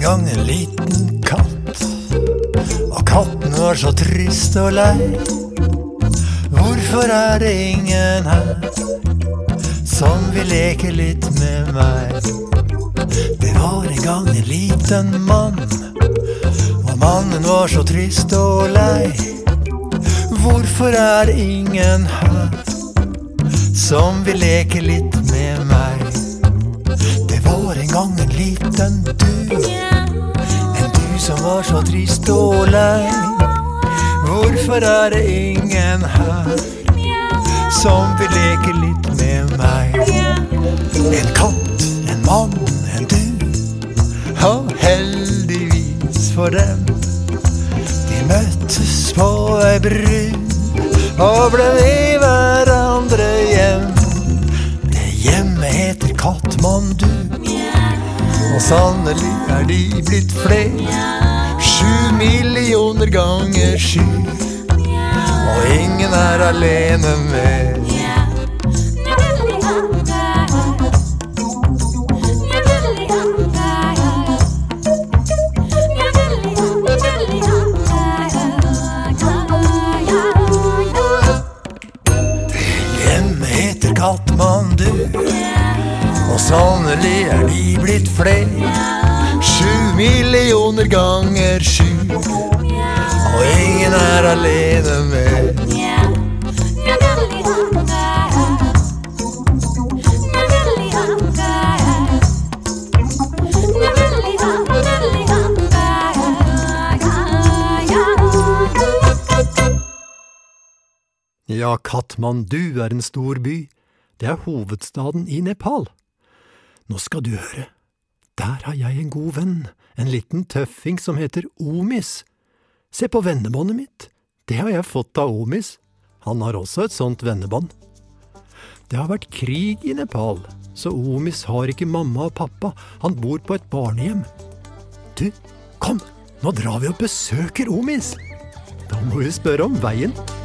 gang en liten katt, og katten var så trist og lei. Hvorfor det ingen her som vil leke litt med meg? Det var en gang en liten mann, og mannen var så trist og lei. Hvorfor det ingen her som vil leke litt med meg? Det var en gang en liten du, en du som var så trist og lei. Hvorfor det ingen her som vil leke litt med meg? En katt, en mann, en du, og heldigvis for dem, de møttes på ei bru og ble med hverandre hjem. Det hjemmet heter Katmandu, og sannelig de blitt flere, 7 millioner ganger 7, og ingen alene mer. Katmandu, og sannelig de blitt flere, 7 millioner ganger 7, og ingen alene mer. Ja, Katmandu en stor by. Det hovedstaden i Nepal. Nå skal du høre. Der har jeg en god venn, en liten tøffing som heter Omis. Se på vennebåndet mitt. Det har jeg fått av Omis. Han har også et sånt vennebånd. Det har vært krig i Nepal, så Omis har ikke mamma og pappa. Han bor på et barnehjem. Du, kom, nå drar vi og besøker Omis. Da må vi spørre om veien.